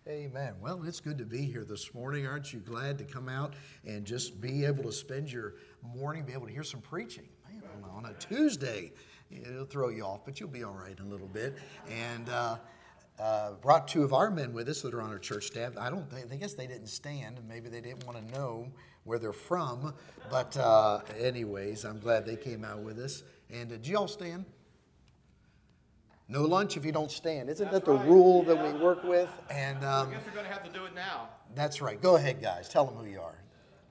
Amen. Well, it's good to be here this morning. Aren't you glad to come out and just be able to spend your morning, be able to hear some preaching? Man, on a Tuesday, it'll throw you off, but you'll be all right in a little bit. And brought two of our men with us that are on our church staff. I guess they didn't stand, and maybe they didn't want to know where they're from. But anyways, I'm glad they came out with us. And did you all stand? No lunch if you don't stand. Isn't that the rule that we work with? And I guess we're going to have to do it now. That's right. Go ahead, guys. Tell them who you are.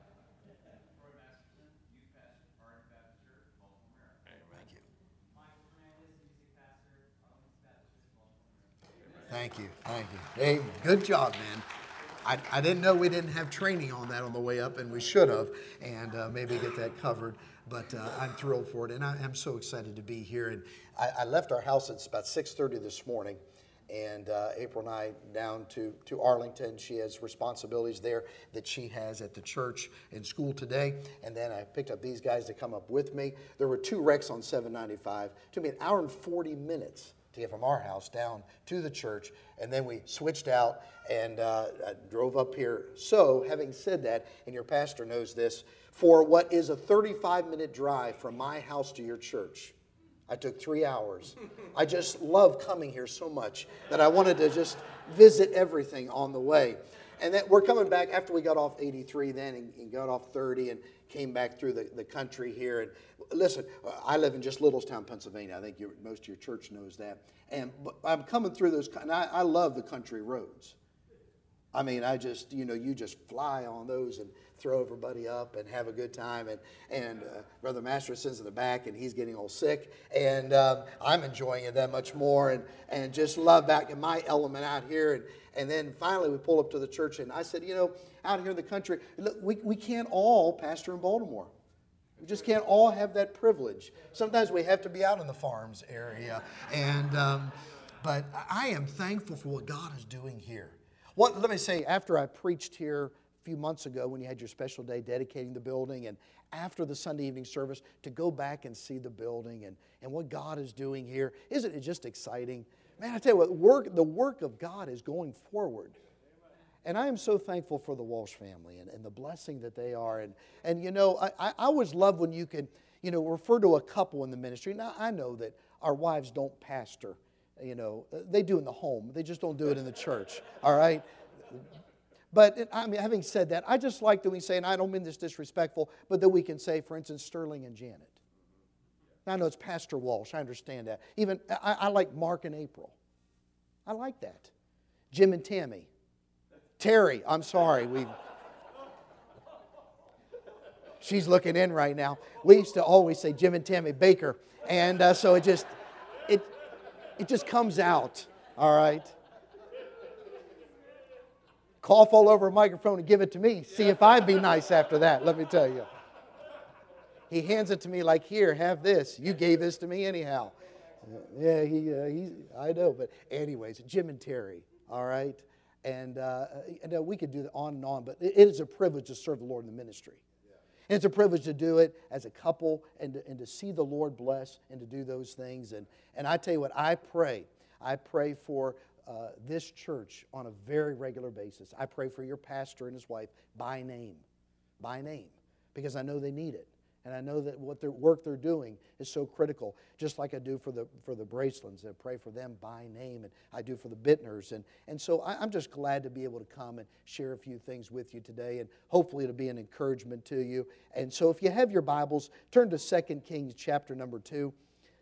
Thank you. Thank you. Hey, good job, man. I didn't know we didn't have training on that on the way up, and we should have, and maybe get that covered. But I'm thrilled for it, and I'm so excited to be here. And I left our house at about 6:30 this morning, and April and I down to Arlington. She has responsibilities there that she has at the church and school today. And then I picked up these guys to come up with me. There were two wrecks on 795. It took me an hour and 40 minutes to get from our house down to the church, and then we switched out and I drove up here. So, having said that, and your pastor knows this, for what is a 35-minute drive from my house to your church, I took 3 hours. I just love coming here so much that I wanted to just visit everything on the way. And then we're coming back after we got off 83 then and got off 30 and came back through the country here. And listen, I live in just Littlestown, Pennsylvania. I think most of your church knows that. And I'm coming through those, and I love the country roads. I mean, you just fly on those and throw everybody up and have a good time. And Brother Masterson's in the back, and he's getting all sick. And I'm enjoying it that much more and just love back in my element out here. And then finally we pull up to the church, and I said, out here in the country, look, we can't all pastor in Baltimore. We just can't all have that privilege. Sometimes we have to be out in the farms area. But I am thankful for what God is doing here. Let me say, after I preached here a few months ago when you had your special day dedicating the building, and after the Sunday evening service, to go back and see the building and what God is doing here, isn't it just exciting? Man, I tell you what, the work of God is going forward. And I am so thankful for the Walsh family and the blessing that they are. And I always love when you can, refer to a couple in the ministry. Now, I know that our wives don't pastor. They do in the home. They just don't do it in the church, all right? But having said that, I just like that we say, and I don't mean this disrespectful, but that we can say, for instance, Sterling and Janet. Now, I know it's Pastor Walsh. I understand that. Even, I like Mark and April. I like that. Jim and Tammy. Terry, I'm sorry. She's looking in right now. We used to always say Jim and Tammy Baker. And so it just comes out, all right? Cough all over a microphone and give it to me. See if I'd be nice after that, let me tell you. He hands it to me like, here, have this. You gave this to me anyhow. Yeah, I know. But anyways, Jim and Terry, all right? And we could do that on and on, but it is a privilege to serve the Lord in the ministry. And it's a privilege to do it as a couple and to see the Lord bless and to do those things. And I tell you what, I pray for this church on a very regular basis. I pray for your pastor and his wife by name, because I know they need it. And I know that what their work they're doing is so critical, just like I do for the Bracelands. I pray for them by name, and I do for the Bittners. And so I'm just glad to be able to come and share a few things with you today, and hopefully it'll be an encouragement to you. And so if you have your Bibles, turn to 2 Kings chapter number 2.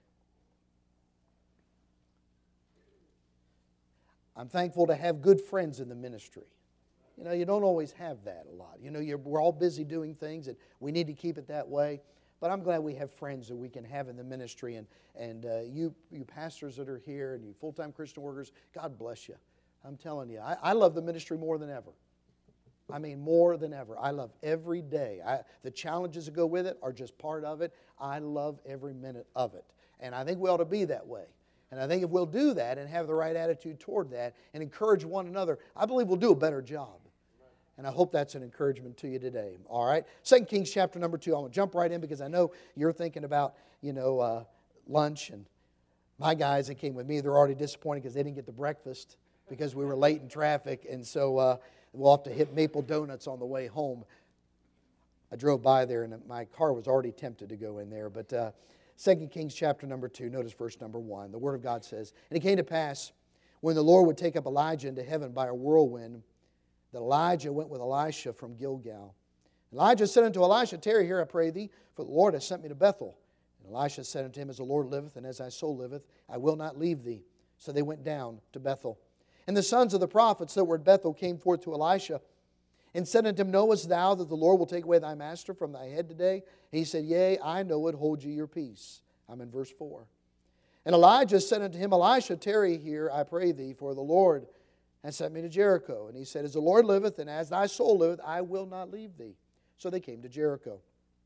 I'm thankful to have good friends in the ministry. You don't always have that a lot. We're all busy doing things, and we need to keep it that way. But I'm glad we have friends that we can have in the ministry. And you pastors that are here and you full-time Christian workers, God bless you. I'm telling you, I love the ministry more than ever. I mean, more than ever. I love every day. The challenges that go with it are just part of it. I love every minute of it. And I think we ought to be that way. And I think if we'll do that and have the right attitude toward that and encourage one another, I believe we'll do a better job. And I hope that's an encouragement to you today. All right? 2 Kings chapter number 2. I'm going to jump right in because I know you're thinking about, lunch. And my guys that came with me, they're already disappointed because they didn't get the breakfast. because we were late in traffic, and so we'll have to hit Maple Donuts on the way home. I drove by there, and my car was already tempted to go in there. But 2 Kings chapter number 2, notice verse number 1. The Word of God says, "And it came to pass, when the Lord would take up Elijah into heaven by a whirlwind, that Elijah went with Elisha from Gilgal. Elijah said unto Elisha, Tarry here, I pray thee, for the Lord hath sent me to Bethel. And Elisha said unto him, As the Lord liveth, and as thy soul liveth, I will not leave thee. So they went down to Bethel. And the sons of the prophets that were at Bethel came forth to Elisha, and said unto him, Knowest thou that the Lord will take away thy master from thy head today? And he said, Yea, I know it, hold ye your peace. I'm in verse 4. And Elijah said unto him, Elisha, tarry here, I pray thee, for the Lord hath sent me to Jericho. And he said, As the Lord liveth, and as thy soul liveth, I will not leave thee. So they came to Jericho.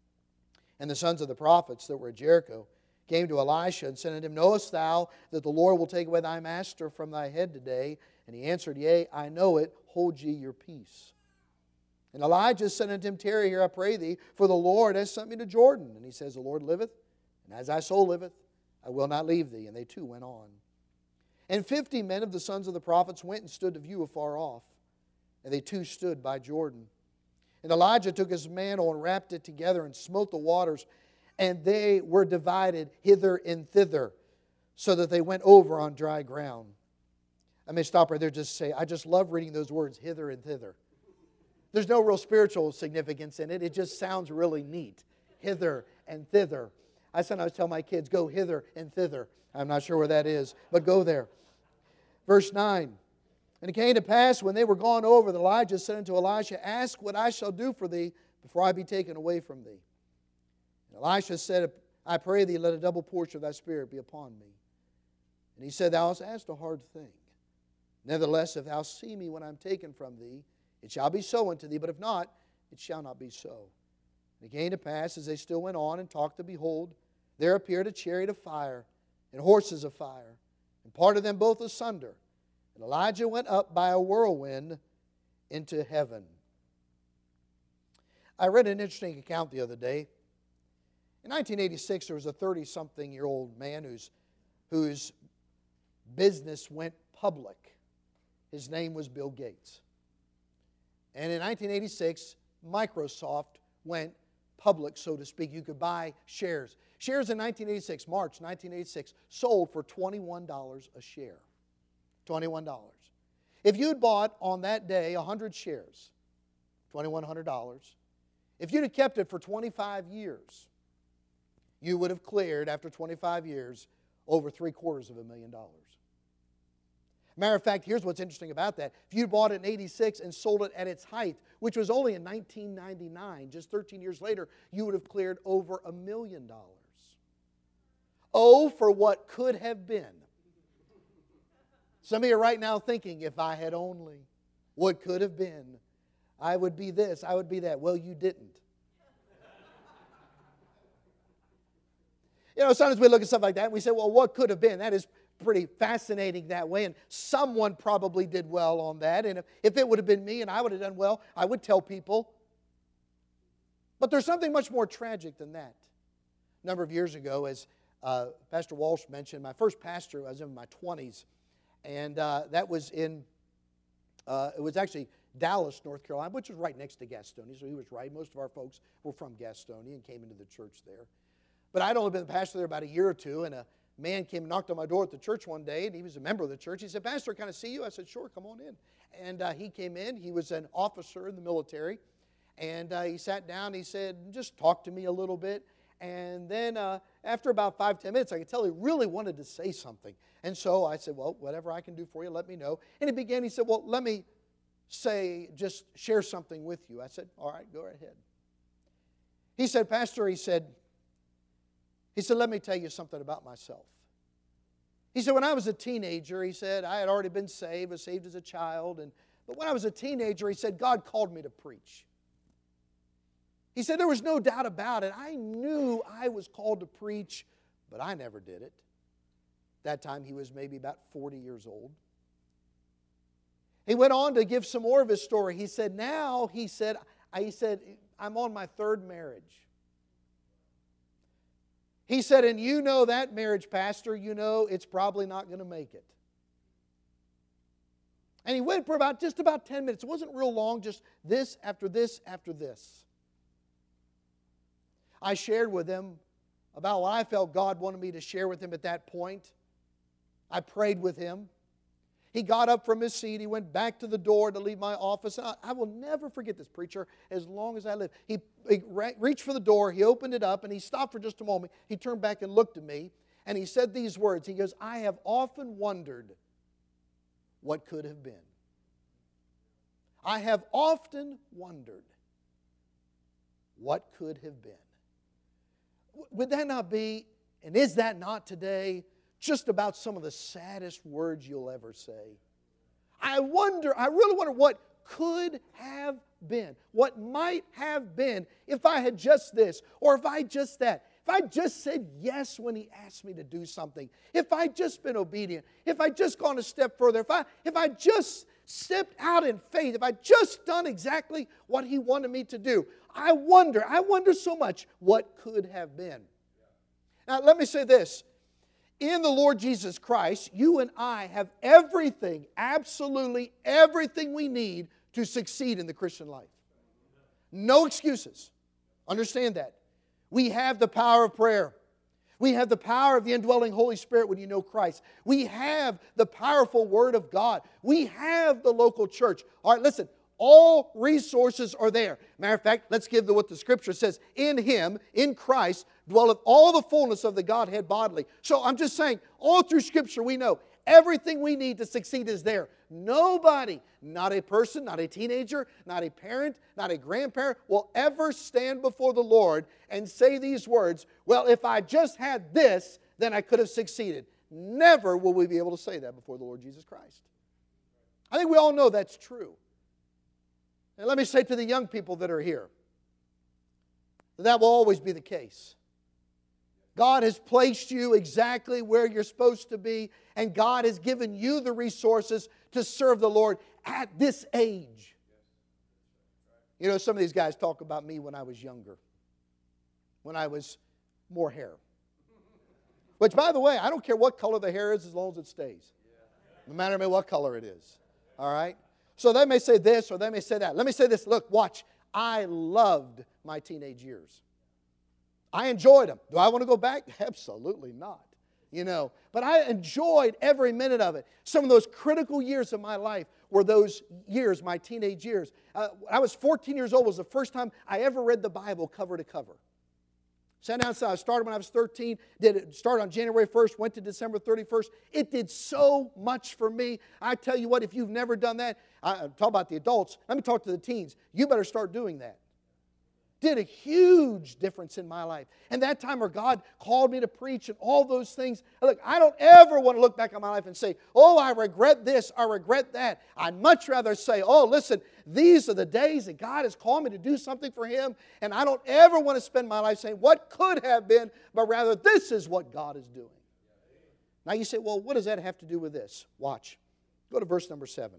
And the sons of the prophets that were at Jericho came to Elisha and said unto him, Knowest thou that the Lord will take away thy master from thy head today? And he answered, Yea, I know it, hold ye your peace. And Elijah said unto him, Tarry here, I pray thee, for the Lord has sent me to Jordan. And he says, The Lord liveth, and as thy soul liveth, I will not leave thee. And they too went on. And 50 men of the sons of the prophets went and stood to view afar off. And they too stood by Jordan. And Elijah took his mantle and wrapped it together and smote the waters, and they were divided hither and thither, so that they went over on dry ground. I may stop right there and just say, I just love reading those words, hither and thither. There's no real spiritual significance in it. It just sounds really neat. Hither and thither. I sometimes tell my kids, go hither and thither. I'm not sure where that is, but go there. Verse 9. And it came to pass, when they were gone over, that Elijah said unto Elisha, Ask what I shall do for thee before I be taken away from thee. And Elisha said, I pray thee, let a double portion of thy spirit be upon me. And he said, Thou hast asked a hard thing. Nevertheless, if thou see me when I am taken from thee, it shall be so unto thee, but if not, it shall not be so. And it came to pass, as they still went on and talked, to behold, there appeared a chariot of fire and horses of fire, and parted them both asunder. And Elijah went up by a whirlwind into heaven. I read an interesting account the other day. In 1986, there was a 30-something-year-old man whose business went public. His name was Bill Gates. And in 1986, Microsoft went public, so to speak. You could buy shares. Shares in 1986, March 1986, sold for $21 a share. $21. If you'd bought on that day 100 shares, $2,100, if you'd have kept it for 25 years, you would have cleared, after 25 years, over $750,000. Matter of fact, here's what's interesting about that. If you bought it in 86 and sold it at its height, which was only in 1999, just 13 years later, you would have cleared over $1 million. Oh, for what could have been. Some of you are right now thinking, if I had only, what could have been. I would be this, I would be that. Well, you didn't. You know, sometimes we look at stuff like that and we say, well, what could have been? That is pretty fascinating that way, and someone probably did well on that, and if it would have been me and I would have done well, I would tell people. But there's something much more tragic than that. A number of years ago, as Pastor Walsh mentioned, my first pastor, I was in my 20s, and that was in, it was actually Dallas, North Carolina, which was right next to Gastonia, so he was right. Most of our folks were from Gastonia and came into the church there. But I'd only been the pastor there about a year or two, and a man came and knocked on my door at the church one day, and he was a member of the church. He said, Pastor, can I see you? I said, sure, come on in. And he came in. He was an officer in the military, and he sat down. He said, just talk to me a little bit. And then after about 5-10 minutes, I could tell he really wanted to say something. And so I said, well, whatever I can do for you, let me know. And he said, well, let me just share something with you. I said, all right, go right ahead. He said, Pastor, he said, let me tell you something about myself. He said, when I was a teenager, he said, I had already been saved, was saved as a child. But when I was a teenager, he said, God called me to preach. He said, there was no doubt about it. I knew I was called to preach, but I never did it. That time he was maybe about 40 years old. He went on to give some more of his story. He said, I'm on my third marriage. He said, and you know that marriage, Pastor, you know it's probably not going to make it. And he went for just about 10 minutes. It wasn't real long, just this after this after this. I shared with him about what I felt God wanted me to share with him at that point. I prayed with him. He got up from his seat. He went back to the door to leave my office. And I will never forget this preacher as long as I live. He reached for the door. He opened it up, and he stopped for just a moment. He turned back and looked at me, and he said these words. He goes, I have often wondered what could have been. I have often wondered what could have been. Would that not be, and is that not today, just about some of the saddest words you'll ever say? I really wonder what could have been, what might have been if I had just this, or if I just that. If I just said yes when He asked me to do something, if I just been obedient, if I just gone a step further, if I just stepped out in faith, if I just done exactly what He wanted me to do. I wonder so much what could have been. Now let me say this. In the Lord Jesus Christ, you and I have everything, absolutely everything we need to succeed in the Christian life. No excuses. Understand that. We have the power of prayer. We have the power of the indwelling Holy Spirit when you know Christ. We have the powerful Word of God. We have the local church. All right, listen. All resources are there. Matter of fact, let's give what the Scripture says. In Him, in Christ, dwelleth all the fullness of the Godhead bodily. So I'm just saying, all through Scripture we know everything we need to succeed is there. Nobody, not a person, not a teenager, not a parent, not a grandparent, will ever stand before the Lord and say these words, well, if I just had this, then I could have succeeded. Never will we be able to say that before the Lord Jesus Christ. I think we all know that's true. And let me say to the young people that are here, that will always be the case. God has placed you exactly where you're supposed to be, and God has given you the resources to serve the Lord at this age. You know, some of these guys talk about me when I was younger, when I was more hair. Which, by the way, I don't care what color the hair is as long as it stays. No matter what color it is. All right? So they may say this or they may say that. Let me say this. Look, watch. I loved my teenage years. I enjoyed them. Do I want to go back? Absolutely not. You know, but I enjoyed every minute of it. Some of those critical years of my life were those years, my teenage years. I was 14 years old. It was the first time I ever read the Bible cover to cover. Sat down, so I started when I was 13, did it start on January 1st, went to December 31st. It did so much for me. I tell you what, if you've never done that, talk about the adults, let me talk to the teens. You better start doing that. Did a huge difference in my life. And that time where God called me to preach and all those things. Look, I don't ever want to look back on my life and say, oh, I regret this, I regret that. I'd much rather say, oh, listen, these are the days that God has called me to do something for Him. And I don't ever want to spend my life saying what could have been, but rather this is what God is doing. Now you say, well, what does that have to do with this? Watch. Go to verse number 7.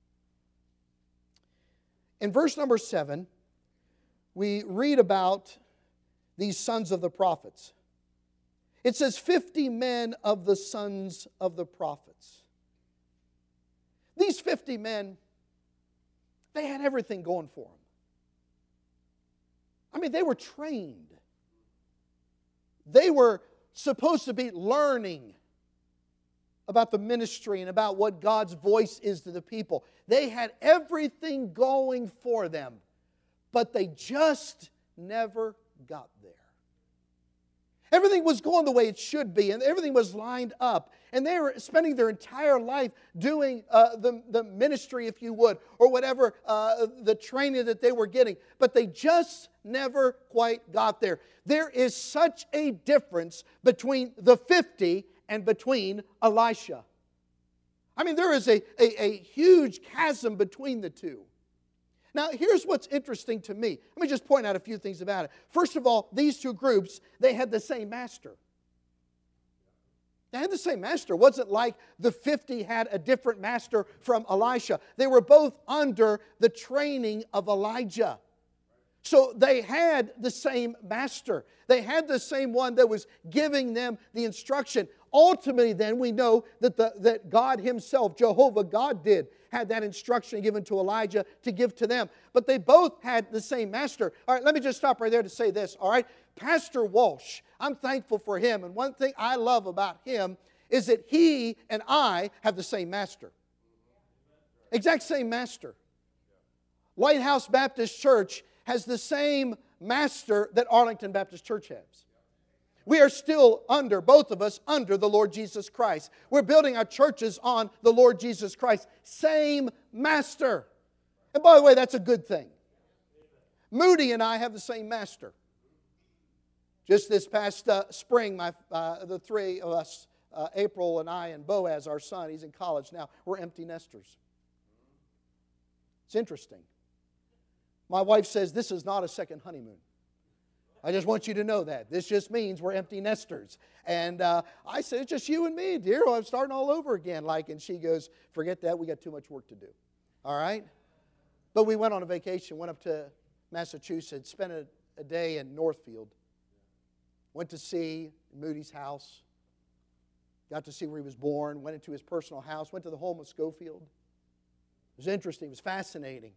In verse number 7, we read about these sons of the prophets. It says 50 men of the sons of the prophets. These 50 men, they had everything going for them. I mean, they were trained. They were supposed to be learning about the ministry and about what God's voice is to the people. They had everything going for them. But they just never got there. Everything was going the way it should be, and everything was lined up. And they were spending their entire life doing the ministry, if you would, or whatever, the training that they were getting. But they just never quite got there. There is such a difference between the 50 and between Elisha. I mean, there is a huge chasm between the two. Now, here's what's interesting to me. Let me just point out a few things about it. First of all, these two groups, they had the same master. They had the same master. It wasn't like the 50 had a different master from Elisha. They were both under the training of Elijah. So they had the same master. They had the same one that was giving them the instruction. Ultimately, then, we know that God Himself, Jehovah God had that instruction given to Elijah to give to them. But they both had the same master. All right, let me just stop right there to say this, all right? Pastor Walsh, I'm thankful for him. And one thing I love about him is that he and I have the same master. Exact same master. Lighthouse Baptist Church has the same master that Arlington Baptist Church has. We are still both of us, under the Lord Jesus Christ. We're building our churches on the Lord Jesus Christ. Same master. And by the way, that's a good thing. Moody and I have the same master. Just this past spring, the three of us, April and I and Boaz, our son, he's in college now, we're empty nesters. It's interesting. My wife says this is not a second honeymoon. I just want you to know that. This just means we're empty nesters. And I said, it's just you and me, dear. Well, I'm starting all over again. And she goes, forget that. We got too much work to do. All right? But we went on a vacation, went up to Massachusetts, spent a day in Northfield. Went to see Moody's house. Got to see where he was born. Went into his personal house. Went to the home of Schofield. It was interesting. It was fascinating.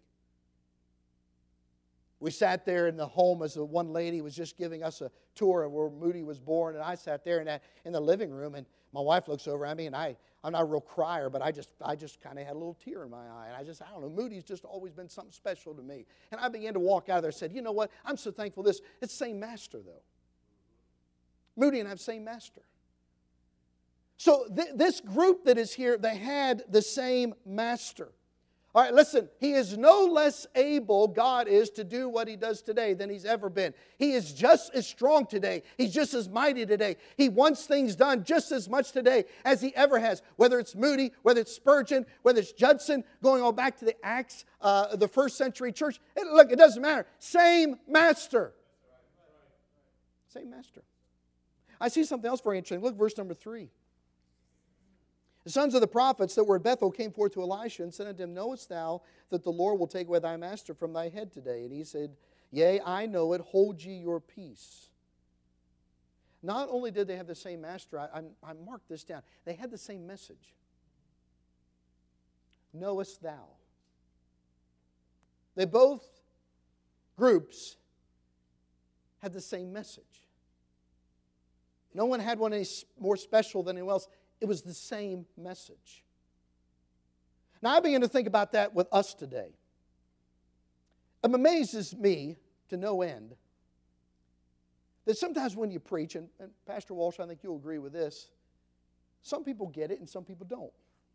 We sat there in the home as the one lady was just giving us a tour of where Moody was born, and I sat there in the living room, and my wife looks over at me, and I'm not a real crier, but I just kind of had a little tear in my eye, and I don't know, Moody's just always been something special to me. And I began to walk out of there and said, you know what, I'm so thankful it's the same master, though. Moody and I have the same master. So this group that is here, they had the same master. All right, listen, He is no less able, God is, to do what He does today than He's ever been. He is just as strong today. He's just as mighty today. He wants things done just as much today as He ever has. Whether it's Moody, whether it's Spurgeon, whether it's Judson, going all back to the Acts, the first century church. Look, it doesn't matter. Same master. Same master. I see something else very interesting. Look, verse number 3. The sons of the prophets that were at Bethel came forth to Elisha and said unto him, knowest thou that the Lord will take away thy master from thy head today? And he said, yea, I know it, hold ye your peace. Not only did they have the same master, I marked this down, they had the same message. Knowest thou. They both groups had the same message. No one had one any more special than anyone else. It was the same message. Now, I begin to think about that with us today. It amazes me to no end that sometimes when you preach, and Pastor Walsh, I think you'll agree with this, some people get it and some people don't.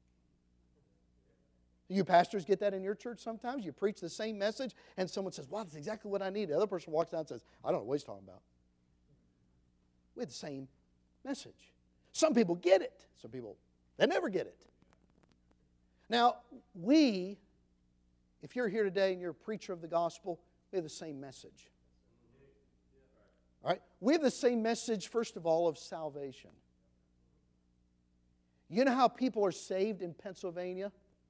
You pastors get that in your church sometimes? You preach the same message and someone says, wow, that's exactly what I need. The other person walks down and says, I don't know what he's talking about. We have the same message. Some people get it. Some people, they never get it. Now, if you're here today and you're a preacher of the gospel, we have the same message. All right? We have the same message, first of all, of salvation. You know how people are saved in Pennsylvania?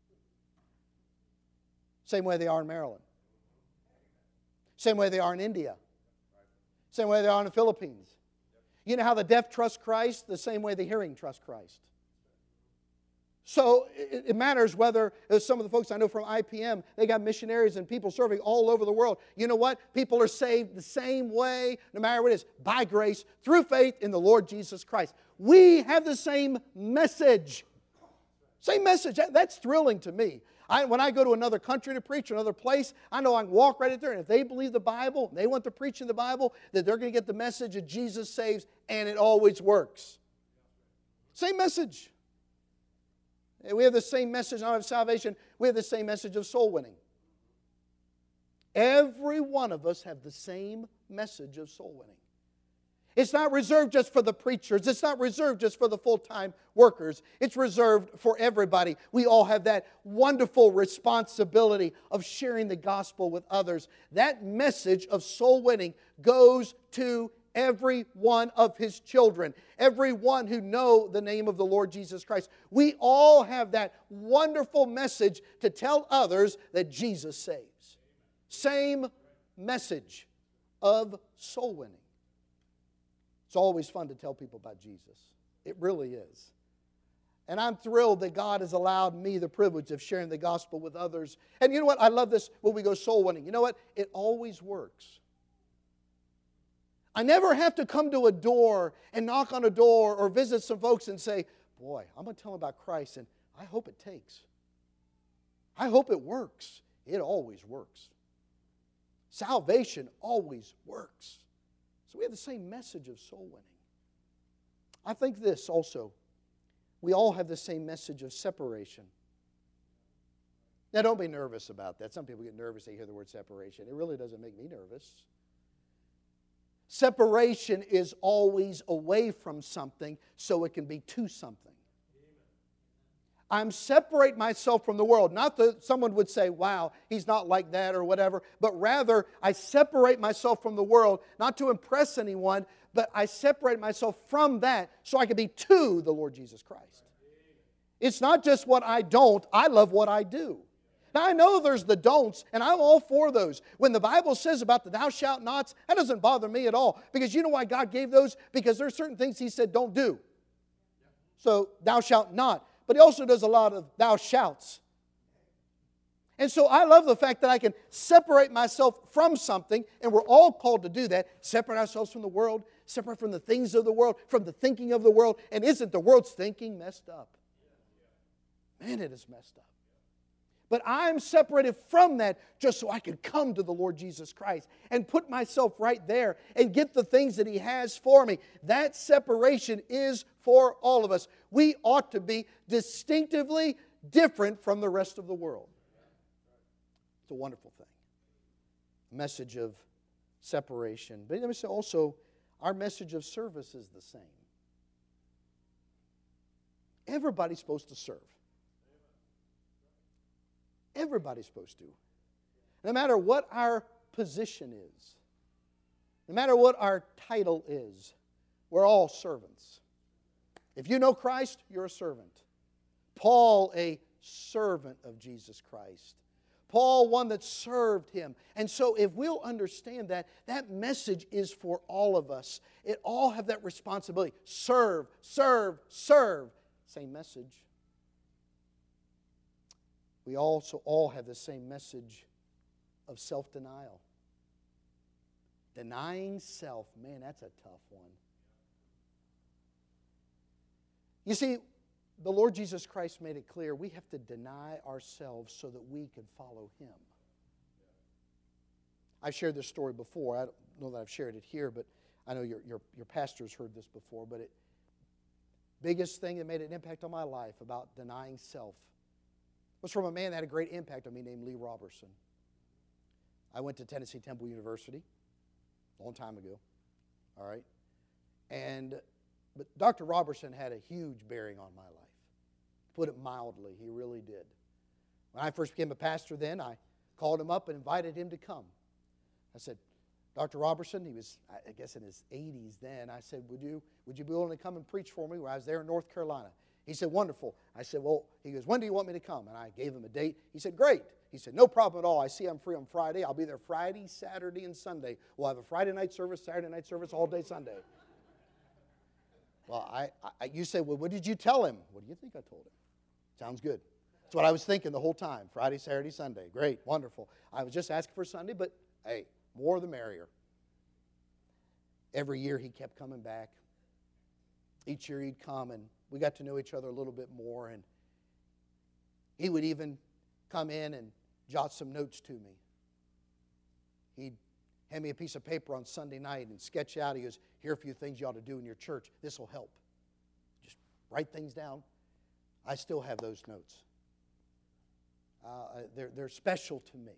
Same way they are in Maryland. Same way they are in India. Same way they are in the Philippines. You know how the deaf trust Christ? The same way the hearing trust Christ. So it matters whether, some of the folks I know from IPM, they got missionaries and people serving all over the world. You know what? People are saved the same way, no matter what it is, by grace, through faith in the Lord Jesus Christ. We have the same message. Same message. That's thrilling to me. When I go to another country to preach, another place, I know I can walk right in there, and if they believe the Bible, and they want to preach in the Bible, that they're going to get the message that Jesus saves, and it always works. Same message. We have the same message not of salvation, we have the same message of soul winning. Every one of us have the same message of soul winning. It's not reserved just for the preachers. It's not reserved just for the full-time workers. It's reserved for everybody. We all have that wonderful responsibility of sharing the gospel with others. That message of soul winning goes to every one of His children, every one who know the name of the Lord Jesus Christ. We all have that wonderful message to tell others that Jesus saves. Same message of soul winning. It's always fun to tell people about Jesus. It really is. And I'm thrilled that God has allowed me the privilege of sharing the gospel with others. And you know what? I love this when we go soul winning. You know what? It always works. I never have to come to a door and knock on a door or visit some folks and say, boy, I'm going to tell them about Christ, and I hope it takes. I hope it works. It always works. Salvation always works. So we have the same message of soul winning. I think this also. We all have the same message of separation. Now, don't be nervous about that. Some people get nervous when they hear the word separation. It really doesn't make me nervous. Separation is always away from something so it can be to something. I'm separate myself from the world. Not that someone would say, wow, he's not like that or whatever, but rather I separate myself from the world, not to impress anyone, but I separate myself from that so I can be to the Lord Jesus Christ. It's not just what I don't, I love what I do. Now I know there's the don'ts, and I'm all for those. When the Bible says about the thou shalt nots, that doesn't bother me at all. Because you know why God gave those? Because there are certain things He said don't do. So thou shalt not. But He also does a lot of thou shalts. And so I love the fact that I can separate myself from something, and we're all called to do that. Separate ourselves from the world, separate from the things of the world, from the thinking of the world. And isn't the world's thinking messed up? Man, it is messed up. But I'm separated from that just so I can come to the Lord Jesus Christ and put myself right there and get the things that He has for me. That separation is for all of us. We ought to be distinctively different from the rest of the world. It's a wonderful thing. A message of separation. But let me say also, our message of service is the same. Everybody's supposed to serve. Everybody's supposed to. No matter what our position is, no matter what our title is, we're all servants. If you know Christ, you're a servant. Paul, a servant of Jesus Christ. Paul, one that served Him. And so if we'll understand that, that message is for all of us. It all have that responsibility. Serve, serve, serve. Same message. We also all have the same message of self-denial. Denying self, man, that's a tough one. You see, the Lord Jesus Christ made it clear we have to deny ourselves so that we can follow Him. I've shared this story before. I don't know that I've shared it here, but I know your pastor's heard this before. But biggest thing that made an impact on my life about denying self was from a man that had a great impact on me named Lee Robertson. I went to Tennessee Temple University a long time ago. All right? But Dr. Robertson had a huge bearing on my life. To put it mildly, he really did. When I first became a pastor then, I called him up and invited him to come. I said, Dr. Robertson, he was, I guess, in his 80s then. I said, would you be willing to come and preach for me? Where I was there in North Carolina. He said, wonderful. I said, well, he goes, when do you want me to come? And I gave him a date. He said, great. He said, no problem at all. I see I'm free on Friday. I'll be there Friday, Saturday, and Sunday. We'll have a Friday night service, Saturday night service, all day Sunday. Well, you say, well, what did you tell him? What do you think I told him? Sounds good. That's what I was thinking the whole time. Friday, Saturday, Sunday. Great, wonderful. I was just asking for Sunday, but hey, more the merrier. Every year he kept coming back. Each year he'd come, and we got to know each other a little bit more. And he would even come in and jot some notes to me. He'd hand me a piece of paper on Sunday night and sketch out. He goes, here are a few things you ought to do in your church. This will help. Just write things down. I still have those notes. They're special to me.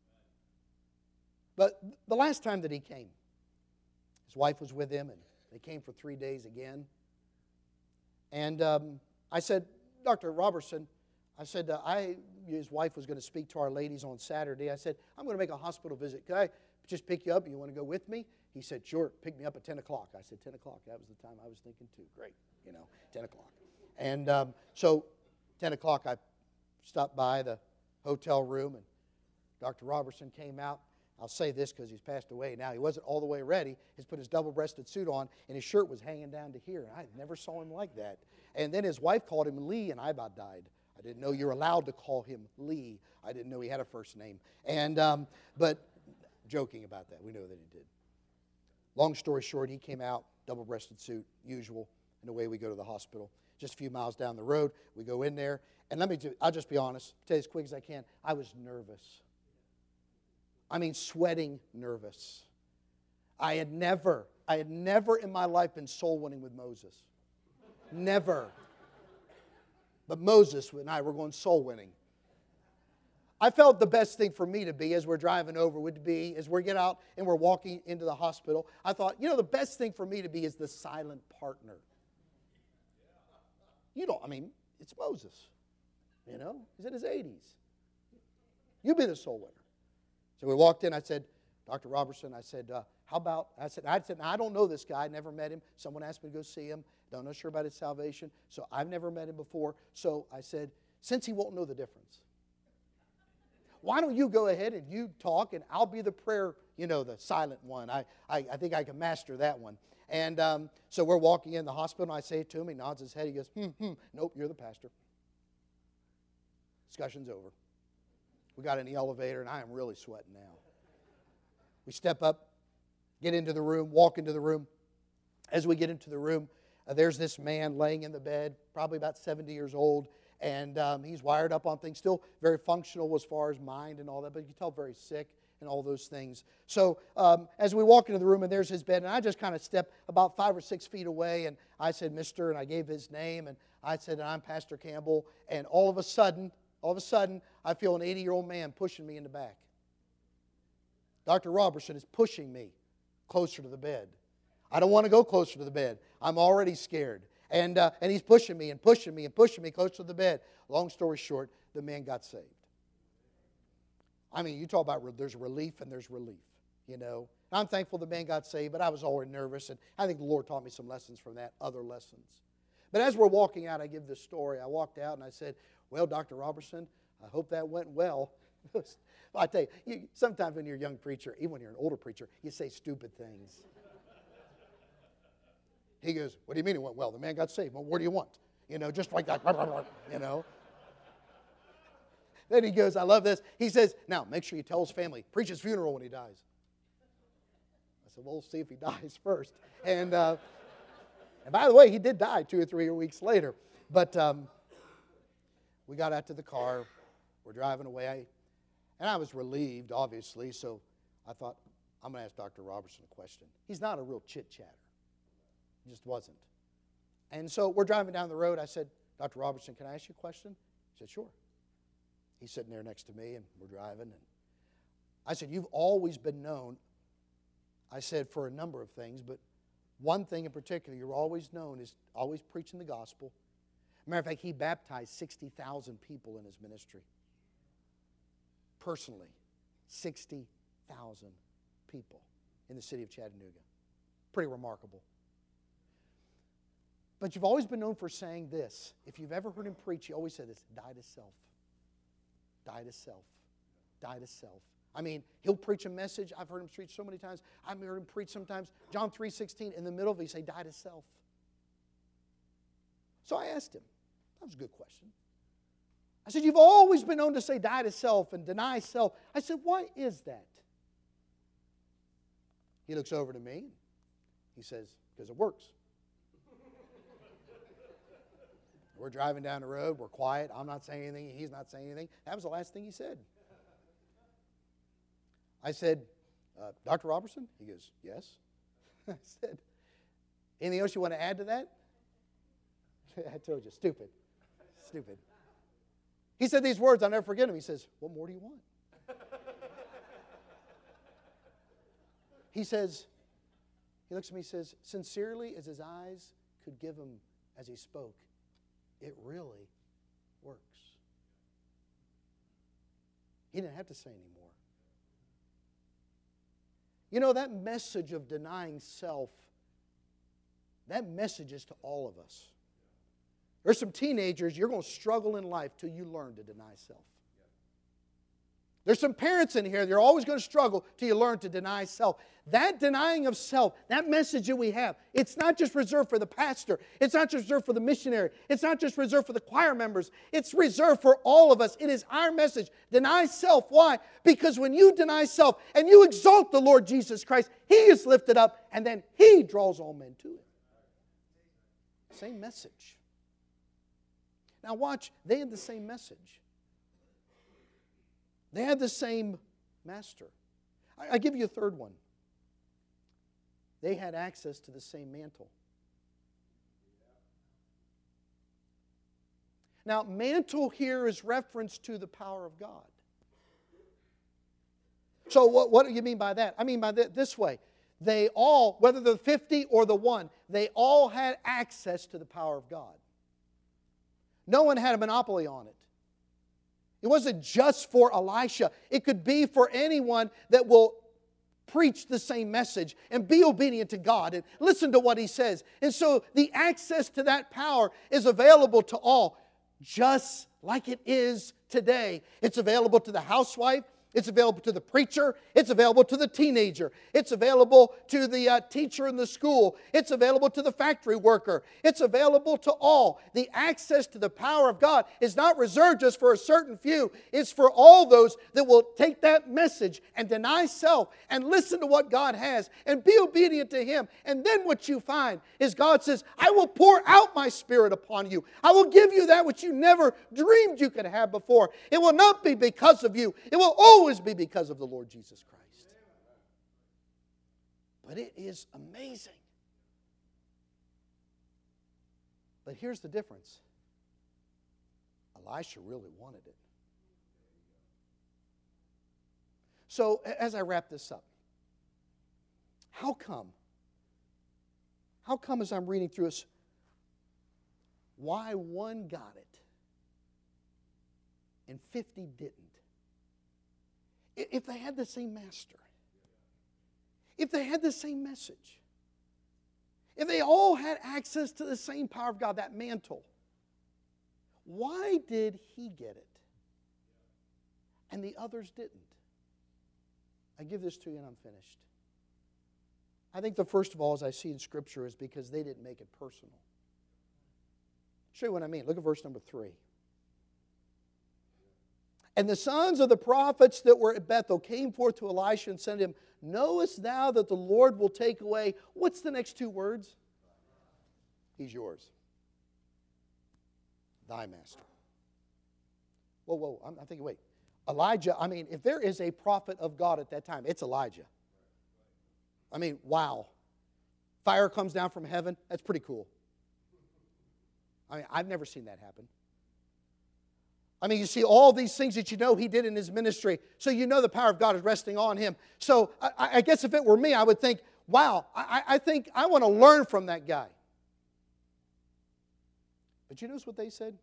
But the last time that he came, his wife was with him, and they came for 3 days again. And I said, Dr. Robertson, I said, his wife was going to speak to our ladies on Saturday. I said, I'm going to make a hospital visit. Could I just pick you up? You want to go with me? He said, sure, pick me up at 10 o'clock. I said, 10 o'clock. That was the time I was thinking too. Great, 10 o'clock. And so 10 o'clock, I stopped by the hotel room, and Dr. Robertson came out. I'll say this because he's passed away now. He wasn't all the way ready. He's put his double-breasted suit on, and his shirt was hanging down to here. I never saw him like that. And then his wife called him Lee, and I about died. I didn't know you're allowed to call him Lee. I didn't know he had a first name. And but joking about that, we know that he did. Long story short, he came out, double-breasted suit, usual, and away we go to the hospital. Just a few miles down the road, we go in there, and I'll just be honest, tell you as quick as I can, I was nervous. I mean, sweating nervous. I had never in my life been soul winning with Moses. Never. But Moses and I were going soul winning. I felt the best thing for me to be as we're driving over would be, as we get out and we're walking into the hospital, I thought, the best thing for me to be is the silent partner. It's Moses. He's in his 80s. You be the soul winner. So we walked in, I said, Dr. Robertson, I said, how about, I said, I don't know this guy, I never met him. Someone asked me to go see him. Don't know sure about his salvation. So I've never met him before. So I said, since he won't know the difference, why don't you go ahead and you talk and I'll be the prayer, the silent one. I think I can master that one. And so we're walking in the hospital and I say it to him. He nods his head. He goes, nope, you're the pastor. Discussion's over. We got in the elevator and I am really sweating now. We step up, get into the room, walk into the room. As we get into the room, there's this man laying in the bed, probably about 70 years old. And he's wired up on things, still very functional as far as mind and all that, but you can tell very sick and all those things. So as we walk into the room, and there's his bed, and I just kind of stepped about 5 or 6 feet away, and I said, Mr., and I gave his name, and I said, I'm Pastor Campbell, and all of a sudden, I feel an 80-year-old man pushing me in the back. Dr. Robertson is pushing me closer to the bed. I don't want to go closer to the bed. I'm already scared. And he's pushing me and pushing me and pushing me close to the bed. Long story short, the man got saved. You talk about there's relief and there's relief, I'm thankful the man got saved, but I was already nervous, and I think the Lord taught me some lessons from that, other lessons. But as we're walking out, I give this story. I walked out and I said, well, Dr. Robertson, I hope that went well. Well, I tell you, sometimes when you're a young preacher, even when you're an older preacher, you say stupid things. He goes, what do you mean it went well? The man got saved. Well, what do you want? Just like that, Then he goes, I love this. He says, now, make sure you tell his family, preach his funeral when he dies. I said, well, we'll see if he dies first. And by the way, he did die 2 or 3 weeks later. But we got out to the car. We're driving away. And I was relieved, obviously, so I thought, I'm going to ask Dr. Robertson a question. He's not a real chit-chatter. He just wasn't. And so we're driving down the road. I said, Dr. Robertson, can I ask you a question? He said, sure. He's sitting there next to me, and we're driving. And I said, you've always been known, I said, for a number of things, but one thing in particular, you're always known is always preaching the gospel. Matter of fact, he baptized 60,000 people in his ministry. Personally, 60,000 people in the city of Chattanooga. Pretty remarkable. But you've always been known for saying this. If you've ever heard him preach, he always said this, die to self. Die to self. Die to self. He'll preach a message. I've heard him preach so many times. I've heard him preach sometimes. John 3:16, in the middle of it, he say, die to self. So I asked him. That was a good question. I said, you've always been known to say die to self and deny self. I said, why is that? He looks over to me. He says, because it works. We're driving down the road. We're quiet. I'm not saying anything. He's not saying anything. That was the last thing he said. I said, Dr. Robertson? He goes, yes. I said, anything else you want to add to that? I told you, stupid. Stupid. He said these words, I'll never forget them. He says, what more do you want? He says, he looks at me and says, sincerely as his eyes could give him as he spoke, it really works. He didn't have to say anymore. That message of denying self, that message is to all of us. There's some teenagers, you're going to struggle in life till you learn to deny self. There's some parents in here, they're always going to struggle till you learn to deny self. That denying of self, that message that we have, it's not just reserved for the pastor. It's not just reserved for the missionary. It's not just reserved for the choir members. It's reserved for all of us. It is our message. Deny self. Why? Because when you deny self and you exalt the Lord Jesus Christ, He is lifted up and then He draws all men to Him. Same message. Now watch, they had the same message. They had the same master. I give you a third one. They had access to the same mantle. Now, mantle here is reference to the power of God. So what do you mean by that? I mean by this way. They all, whether the 50 or the 1, they all had access to the power of God. No one had a monopoly on it. It wasn't just for Elisha. It could be for anyone that will preach the same message and be obedient to God and listen to what He says. And so the access to that power is available to all, just like it is today. It's available to the housewife. It's available to the preacher. It's available to the teenager. It's available to the teacher in the school. It's available to the factory worker. It's available to all. The access to the power of God is not reserved just for a certain few. It's for all those that will take that message and deny self and listen to what God has and be obedient to Him. And then what you find is God says, I will pour out my Spirit upon you. I will give you that which you never dreamed you could have before. It will not be because of you. It will always be because of the Lord Jesus Christ. But it is amazing. But here's the difference. Elisha really wanted it. So as I wrap this up, how come as I'm reading through this, why one got it and 50 didn't? If they had the same master, if they had the same message, if they all had access to the same power of God, that mantle, why did he get it and the others didn't? I give this to you and I'm finished. I think the first of all, as I see in Scripture, is because they didn't make it personal. I'll show you what I mean. Look at verse number 3. And the sons of the prophets that were at Bethel came forth to Elisha and said to him, knowest thou that the Lord will take away, what's the next two words? He's yours. Thy master. Whoa, I'm thinking, wait. Elijah, I mean, if there is a prophet of God at that time, it's Elijah. I mean, wow. Fire comes down from heaven. That's pretty cool. I mean, I've never seen that happen. I mean, you see all these things that you know he did in his ministry, so you know the power of God is resting on him. So I guess if it were me, I would think, wow, I think I want to learn from that guy. But you notice what they said?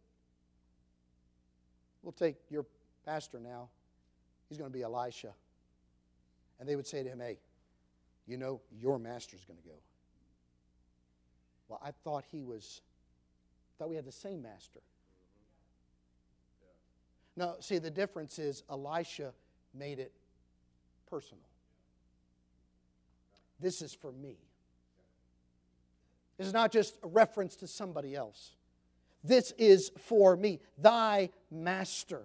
We'll take your pastor now. He's going to be Elisha. And they would say to him, hey, you know, your master's going to go. Well, I thought we had the same master. No, see, the difference is Elisha made it personal. This is for me. This is not just a reference to somebody else. This is for me, thy master.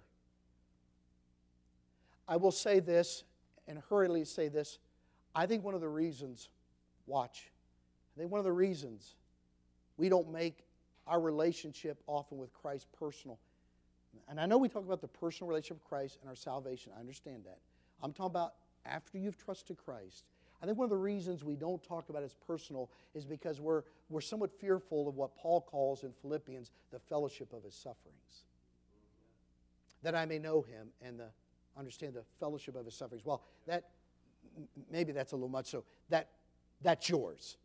I will say this, and hurriedly say this. I think one of the reasons, I think one of the reasons we don't make our relationship often with Christ personal. And I know we talk about the personal relationship with Christ and our salvation. I understand that. I'm talking about after you've trusted Christ. I think one of the reasons we don't talk about it as personal is because we're somewhat fearful of what Paul calls in Philippians the fellowship of his sufferings. That I may know him and understand the fellowship of his sufferings. Well, maybe that's a little much. So that's yours.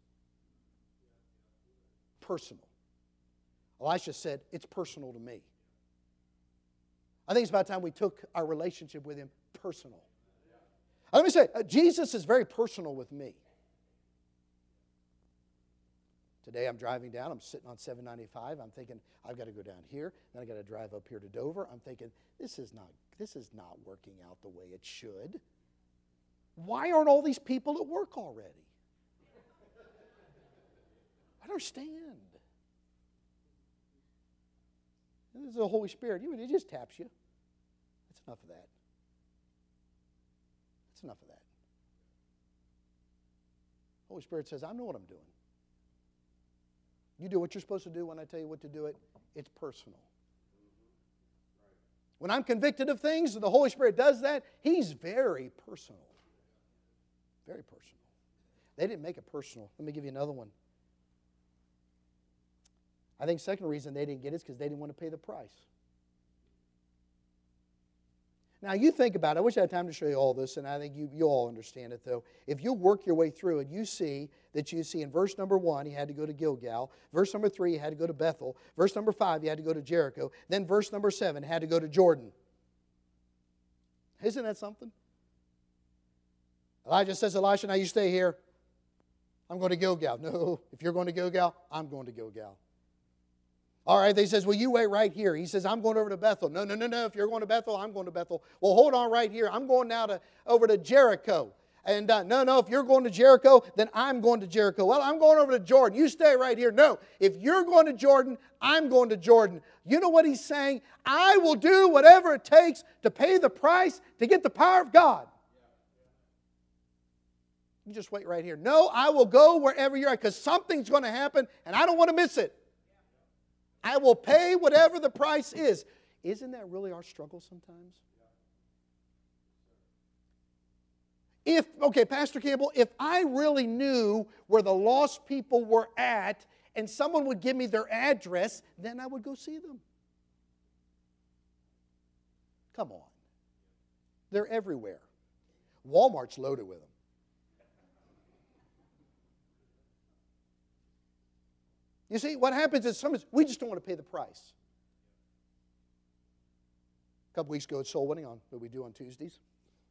Personal. Elisha said, it's personal to me. I think it's about time we took our relationship with him personal. Let me say, Jesus is very personal with me. Today I'm driving down, I'm sitting on 795, I'm thinking, I've got to go down here, then I've got to drive up here to Dover. I'm thinking, this is this is not working out the way it should. Why aren't all these people at work already? I don't understand. And this is the Holy Spirit. It just taps you. That's enough of that. That's enough of that. Holy Spirit says, I know what I'm doing. You do what you're supposed to do when I tell you what to do it. It's personal. When I'm convicted of things and the Holy Spirit does that, He's very personal. Very personal. They didn't make it personal. Let me give you another one. I think the second reason they didn't get it is because they didn't want to pay the price. Now, you think about it. I wish I had time to show you all this, and I think you all understand it, though. If you work your way through it, you see in verse number 1, he had to go to Gilgal. Verse number 3, he had to go to Bethel. Verse number 5, he had to go to Jericho. Then verse number 7, he had to go to Jordan. Isn't that something? Elijah says, Elisha, now you stay here. I'm going to Gilgal. No, if you're going to Gilgal, I'm going to Gilgal. All right, he says, well, you wait right here. He says, I'm going over to Bethel. No. If you're going to Bethel, I'm going to Bethel. Well, hold on right here. I'm going now over to Jericho. And no, if you're going to Jericho, then I'm going to Jericho. Well, I'm going over to Jordan. You stay right here. No, if you're going to Jordan, I'm going to Jordan. You know what he's saying? I will do whatever it takes to pay the price to get the power of God. You just wait right here. No, I will go wherever you're at because something's going to happen and I don't want to miss it. I will pay whatever the price is. Isn't that really our struggle sometimes? Pastor Campbell, if I really knew where the lost people were at and someone would give me their address, then I would go see them. Come on. They're everywhere. Walmart's loaded with them. You see, what happens is sometimes we just don't want to pay the price. A couple weeks ago at soul winning on what we do on Tuesdays.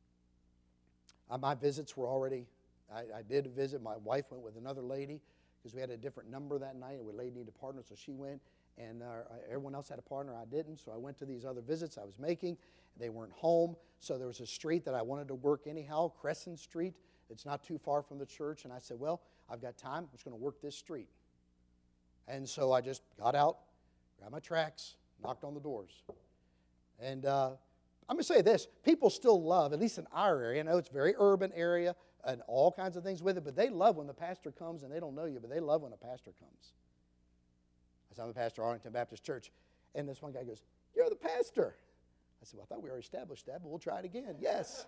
My visits were already, I did a visit. My wife went with another lady because we had a different number that night and we lady needed a partner, so she went. And everyone else had a partner, I didn't. So I went to these other visits I was making. They weren't home. So there was a street that I wanted to work anyhow, Crescent Street. It's not too far from the church. And I said, well, I've got time. I'm just going to work this street. And so I just got out, grabbed my tracks, knocked on the doors. And I'm going to say this. People still love, at least in our area, I know it's a very urban area and all kinds of things with it, but they love when the pastor comes and they don't know you, but they love when a pastor comes. I said, I'm the pastor of Arlington Baptist Church. And this one guy goes, you're the pastor. I said, well, I thought we already established that, but we'll try it again. Yes.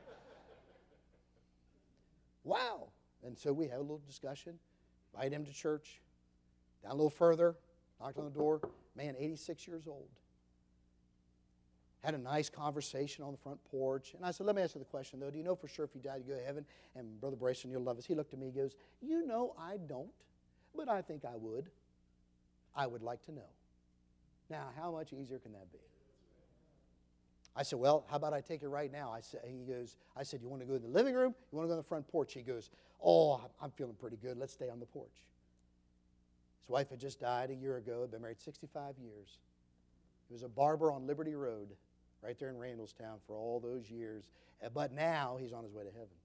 Wow. And so we have a little discussion, invite him to church. Down a little further, knocked on the door. Man, 86 years old. Had a nice conversation on the front porch. And I said, let me ask you the question, though. Do you know for sure if you died, you go to heaven? And Brother Brayson, you'll love us. He looked at me and goes, you know I don't, but I think I would. I would like to know. Now, how much easier can that be? I said, well, how about I take it right now? I said, you want to go in the living room? You want to go on the front porch? He goes, oh, I'm feeling pretty good. Let's stay on the porch. His wife had just died a year ago, had been married 65 years. He was a barber on Liberty Road, right there in Randallstown for all those years. But now he's on his way to heaven.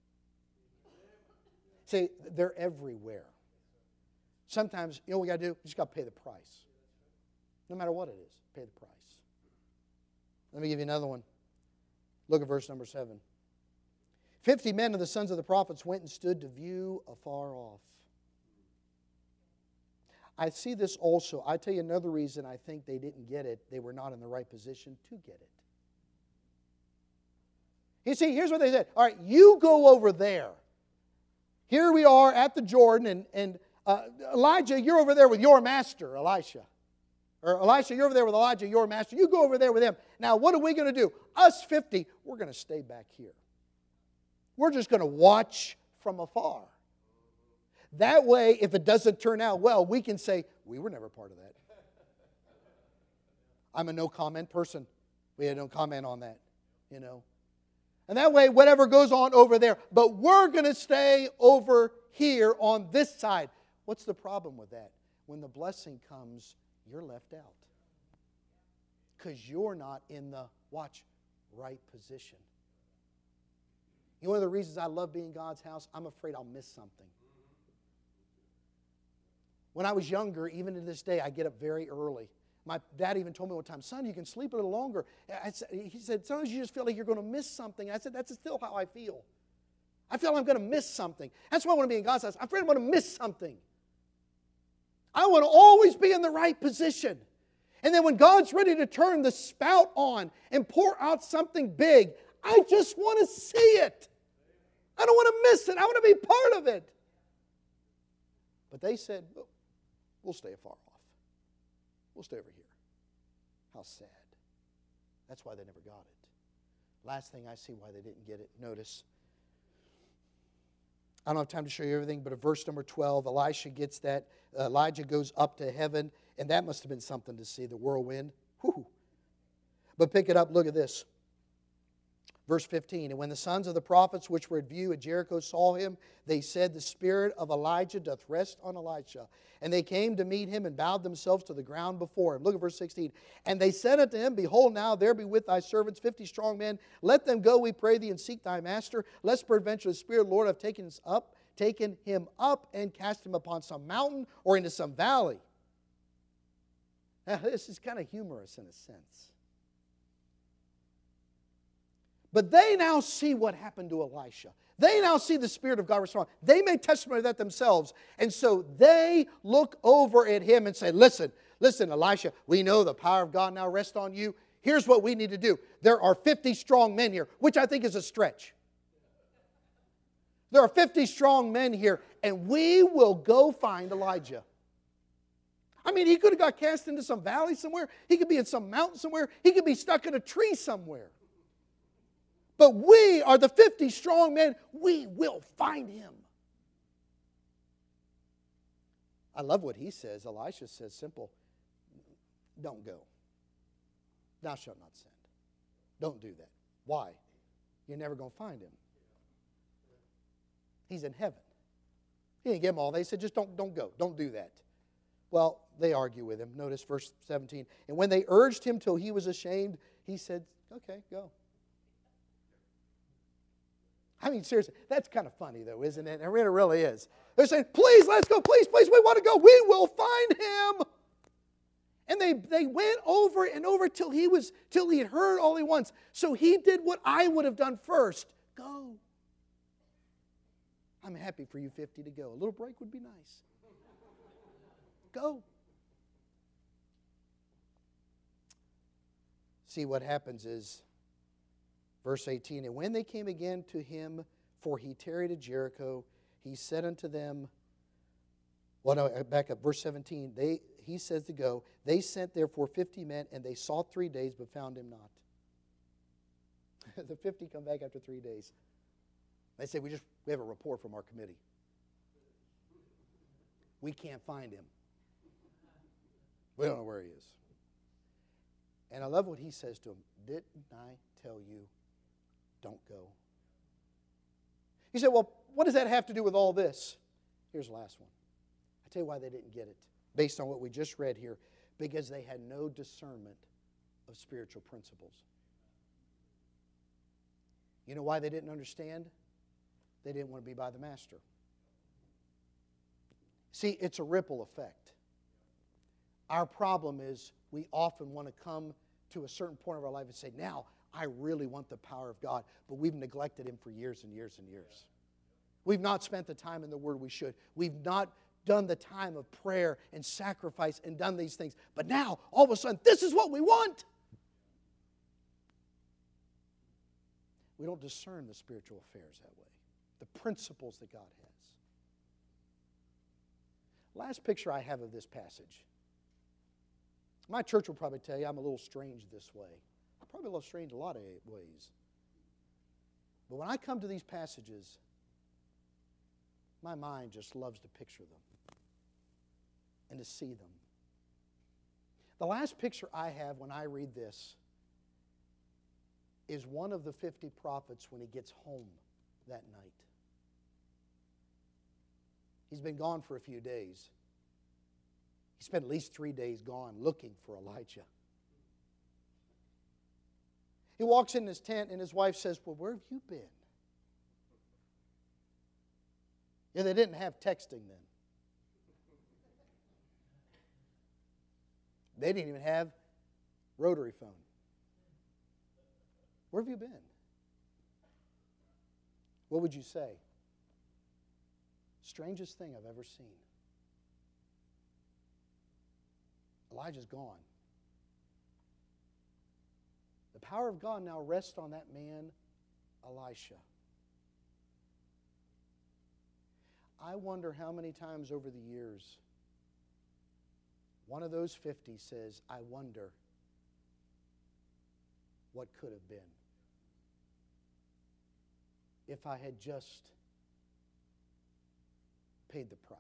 See, they're everywhere. Sometimes, you know what we got to do? We just got to pay the price. No matter what it is, pay the price. Let me give you another one. Look at verse number 7. 50 men of the sons of the prophets went and stood to view afar off. I see this also. I tell you another reason I think they didn't get it. They were not in the right position to get it. You see, here's what they said. All right, you go over there. Here we are at the Jordan, and Elijah, you're over there with your master, Elisha. Or Elisha, you're over there with Elijah, your master. You go over there with him. Now, what are we going to do? Us 50, we're going to stay back here. We're just going to watch from afar. That way, if it doesn't turn out well, we can say, we were never part of that. I'm a no-comment person. We had no comment on that, you know. And that way, whatever goes on over there. But we're going to stay over here on this side. What's the problem with that? When the blessing comes, you're left out. Because you're not in the watch right position. You know, one of the reasons I love being in God's house, I'm afraid I'll miss something. When I was younger, even to this day, I get up very early. My dad even told me one time, son, you can sleep a little longer. He said, sometimes you just feel like you're going to miss something. I said, that's still how I feel. I feel I'm going to miss something. That's why I want to be in God's house. I'm afraid I'm going to miss something. I want to always be in the right position. And then when God's ready to turn the spout on and pour out something big, I just want to see it. I don't want to miss it. I want to be part of it. But they said, we'll stay far off. We'll stay over here. How sad. That's why they never got it. Last thing I see why they didn't get it. Notice. I don't have time to show you everything, but at verse number 12, Elisha gets that. Elijah goes up to heaven, and that must have been something to see, the whirlwind. Whew. But pick it up, look at this. Verse 15, and when the sons of the prophets which were at view at Jericho saw him, they said, the spirit of Elijah doth rest on Elisha. And they came to meet him and bowed themselves to the ground before him. Look at verse 16. And they said unto him, behold, now there be with thy servants 50 strong men. Let them go, we pray thee, and seek thy master, lest peradventure the Spirit of the Lord have taken him up and cast him upon some mountain or into some valley. Now, this is kind of humorous in a sense. But they now see what happened to Elisha. They now see the Spirit of God respond. They made testimony of that themselves. And so they look over at him and say, listen, Elisha, we know the power of God now rests on you. Here's what we need to do. There are 50 strong men here, which I think is a stretch. There are 50 strong men here, and we will go find Elijah. I mean, he could have got cast into some valley somewhere. He could be in some mountain somewhere. He could be stuck in a tree somewhere. But we are the 50 strong men. We will find him. I love what he says. Elisha says simple. Don't go. Thou shalt not send. Don't do that. Why? You're never going to find him. He's in heaven. He didn't give them all. They said, just don't go. Don't do that. Well, they argue with him. Notice verse 17. And when they urged him till he was ashamed, he said, okay, go. I mean, seriously, that's kind of funny, though, isn't it? I mean, it really is. They're saying, please, let's go. Please, we want to go. We will find him. And they went over and over till he had heard all he wants. So he did what I would have done first. Go. I'm happy for you 50 to go. A little break would be nice. Go. See, what happens is, verse 18, and when they came again to him, for he tarried at Jericho, he said unto them, back up, verse 17, he says to go, they sent therefore 50 men, and they sought 3 days, but found him not. The 50 come back after 3 days. They say, we have a report from our committee. We can't find him. We don't know where he is. And I love what he says to him. Didn't I tell you, don't go? He said, well, what does that have to do with all this? Here's the last one. I'll tell you why they didn't get it, based on what we just read here. Because they had no discernment of spiritual principles. You know why they didn't understand? They didn't want to be by the master. See, it's a ripple effect. Our problem is we often want to come to a certain point of our life and say, now, I really want the power of God, but we've neglected him for years and years and years. We've not spent the time in the Word we should. We've not done the time of prayer and sacrifice and done these things. But now, all of a sudden, this is what we want. We don't discern the spiritual affairs that way, the principles that God has. Last picture I have of this passage. My church will probably tell you I'm a little strange this way. I'm probably a little strange a lot of ways. But when I come to these passages, my mind just loves to picture them and to see them. The last picture I have when I read this is one of the 50 prophets when he gets home that night. He's been gone for a few days. He spent at least 3 days gone looking for Elijah. He walks in his tent and his wife says, well, where have you been? Yeah, they didn't have texting then. They didn't even have rotary phone. Where have you been? What would you say? Strangest thing I've ever seen. Elijah's gone. The power of God now rests on that man, Elisha. I wonder how many times over the years one of those 50 says, I wonder what could have been if I had just paid the price.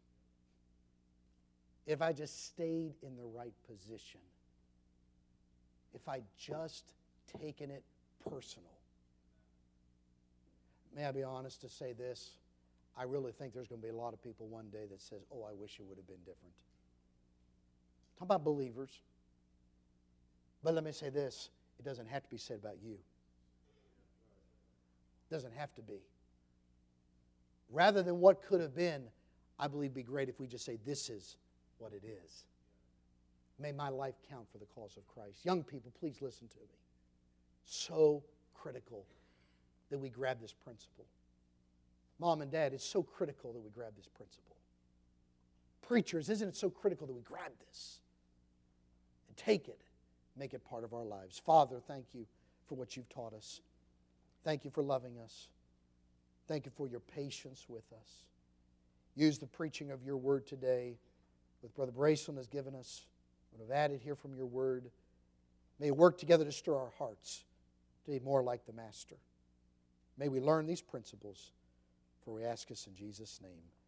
If I just stayed in the right position. If I just taken it personal. May I be honest to say this? I really think there's going to be a lot of people one day that says, oh, I wish it would have been different. Talk about believers. But let me say this, it doesn't have to be said about you. It doesn't have to be. Rather than what could have been, I believe it'd be great if we just say, this is what it is. May my life count for the cause of Christ. Young people, please listen to me. So critical that we grab this principle. Mom and Dad, it's so critical that we grab this principle. Preachers, isn't it so critical that we grab this and take it, make it part of our lives? Father, thank you for what you've taught us. Thank you for loving us. Thank you for your patience with us. Use the preaching of your word today, what Brother Braceland has given us, what I've added here from your word. May it work together to stir our hearts to be more like the Master. May we learn these principles, for we ask us in Jesus' name.